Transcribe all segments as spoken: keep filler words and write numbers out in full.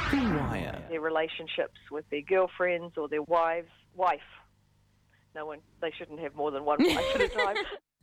The Wire. Their relationships with their girlfriends or their wives, wife. No one, they shouldn't have more than one wife at a time.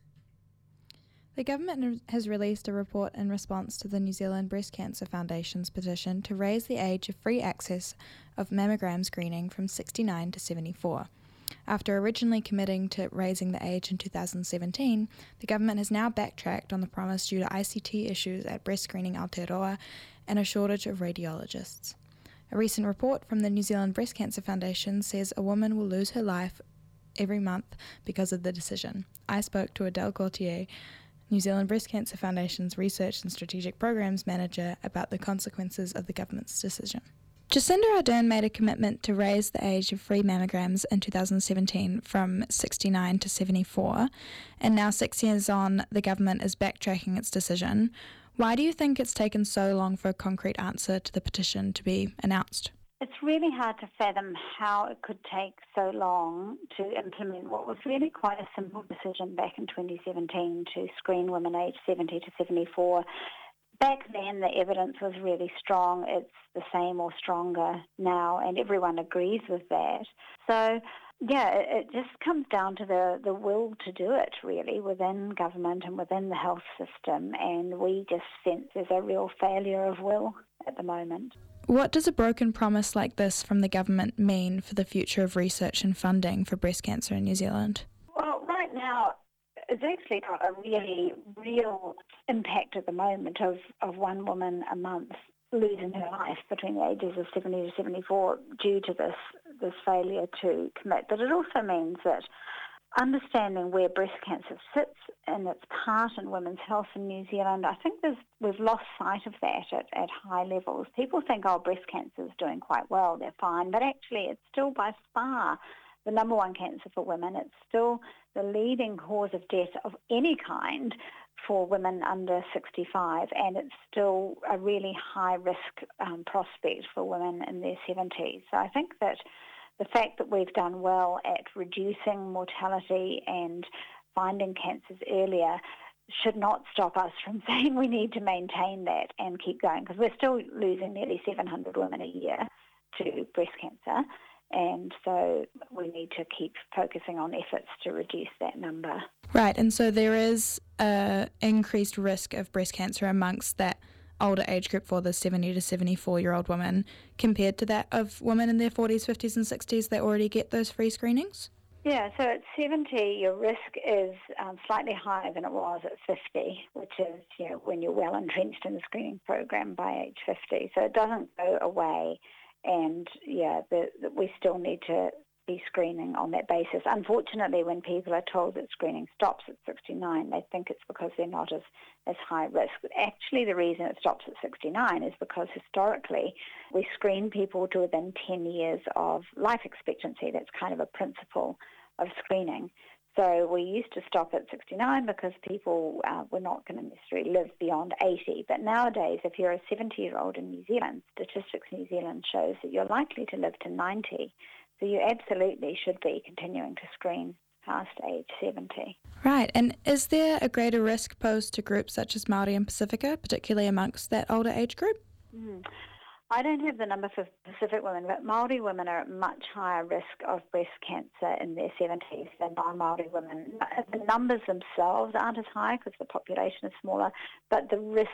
The government has released a report in response to the New Zealand Breast Cancer Foundation's petition to raise the age of free access of mammogram screening from sixty-nine to seventy-four. After originally committing to raising the age in two thousand seventeen, the government has now backtracked on the promise due to I C T issues at breast screening Aotearoa and a shortage of radiologists. A recent report from the New Zealand Breast Cancer Foundation says a woman will lose her life every month because of the decision. I spoke to Adele Gautier, New Zealand Breast Cancer Foundation's Research and Strategic Programs Manager, about the consequences of the government's decision. Jacinda Ardern made a commitment to raise the age of free mammograms in two thousand seventeen from sixty-nine to seventy-four, and now six years on, the government is backtracking its decision. Why do you think it's taken so long for a concrete answer to the petition to be announced? It's really hard to fathom how it could take so long to implement what was really quite a simple decision back in twenty seventeen to screen women aged seventy to seventy-four. Back then, the evidence was really strong. It's the same or stronger now, and everyone agrees with that. So, yeah, it, it just comes down to the, the will to do it, really, within government and within the health system, and we just sense there's a real failure of will at the moment. What does a broken promise like this from the government mean for the future of research and funding for breast cancer in New Zealand? Well, right now, it's actually got a really real impact at the moment of, of one woman a month losing her life between the ages of seventy to seventy-four due to this, this failure to commit. But it also means that understanding where breast cancer sits and its part in women's health in New Zealand, I think there's, we've lost sight of that at, at high levels. People think, oh, breast cancer is doing quite well, they're fine, but actually it's still by far the number one cancer for women. It's still the leading cause of death of any kind for women under sixty-five, and it's still a really high-risk um, prospect for women in their seventies. So I think that the fact that we've done well at reducing mortality and finding cancers earlier should not stop us from saying we need to maintain that and keep going, because we're still losing nearly seven hundred women a year to breast cancer, and so we need to keep focusing on efforts to reduce that number. Right, and so there is an increased risk of breast cancer amongst that older age group for the seventy to seventy-four-year-old women compared to that of women in their forties, fifties and sixties that already get those free screenings? Yeah, so at seventy, your risk is um, slightly higher than it was at fifty, which is, you know, when you're well entrenched in the screening program by age fifty. So it doesn't go away, and yeah, the, the, we still need to be screening on that basis. Unfortunately, when people are told that screening stops at sixty-nine, they think it's because they're not as, as high risk. But actually, the reason it stops at sixty-nine is because historically we screen people to within ten years of life expectancy. That's kind of a principle of screening. So we used to stop at sixty-nine because people uh, were not going to necessarily live beyond eighty. But nowadays, if you're a seventy-year-old in New Zealand, Statistics New Zealand shows that you're likely to live to ninety. So you absolutely should be continuing to screen past age seventy. Right, and is there a greater risk posed to groups such as Māori and Pacifica, particularly amongst that older age group? Mm. I don't have the number for Pacific women, but Māori women are at much higher risk of breast cancer in their seventies than non-Māori women. The numbers themselves aren't as high because the population is smaller, but the risk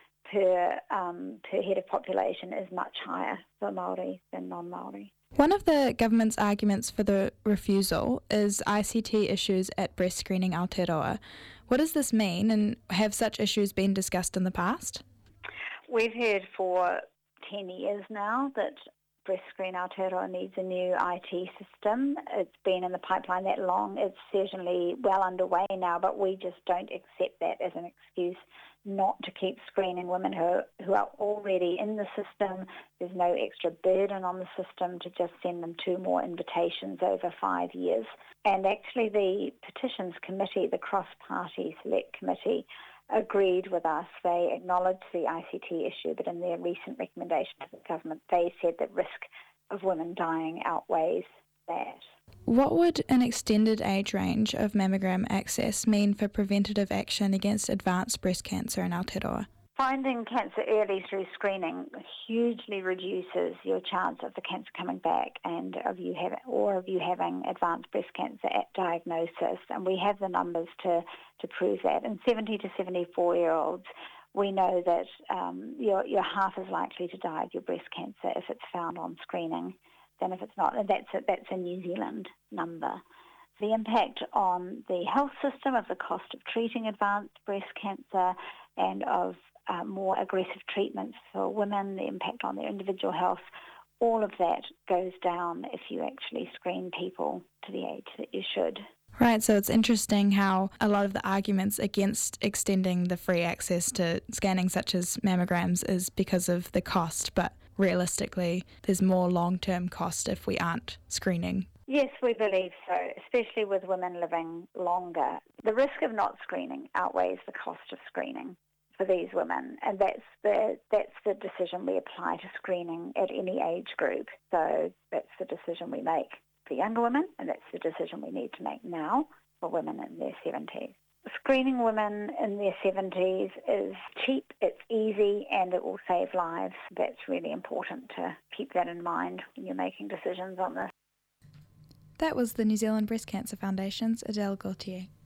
per, um, per head of population is much higher for Māori than non-Māori. One of the government's arguments for the refusal is I C T issues at breast screening Aotearoa. What does this mean, and have such issues been discussed in the past? We've heard for ten years now that Breast Screen Aotearoa needs a new I T system. It's been in the pipeline that long. It's certainly well underway now, but we just don't accept that as an excuse not to keep screening women who are, who are already in the system. There's no extra burden on the system to just send them two more invitations over five years. And actually the Petitions Committee, the Cross-Party Select Committee, agreed with us. They acknowledged the I C T issue, but in their recent recommendation to the government, they said that risk of women dying outweighs that. What would an extended age range of mammogram access mean for preventative action against advanced breast cancer in Aotearoa? Finding cancer early through screening hugely reduces your chance of the cancer coming back and of you having, or of you having advanced breast cancer at diagnosis. And we have the numbers to, to prove that. In seventy to seventy-four-year-olds, we know that um, you're, you're half as likely to die of your breast cancer if it's found on screening than if it's not. And that's a, that's a New Zealand number. The impact on the health system of the cost of treating advanced breast cancer and of Uh, more aggressive treatments for women, the impact on their individual health, all of that goes down if you actually screen people to the age that you should. Right, so it's interesting how a lot of the arguments against extending the free access to scanning such as mammograms is because of the cost, but realistically there's more long-term cost if we aren't screening. Yes, we believe so, especially with women living longer. The risk of not screening outweighs the cost of screening for these women, and that's the that's the decision we apply to screening at any age group. So that's the decision we make for younger women, and that's the decision we need to make now for women in their seventies. Screening women in their seventies is cheap, it's easy, and it will save lives. That's really important to keep that in mind when you're making decisions on this. That was the New Zealand Breast Cancer Foundation's Adele Gautier.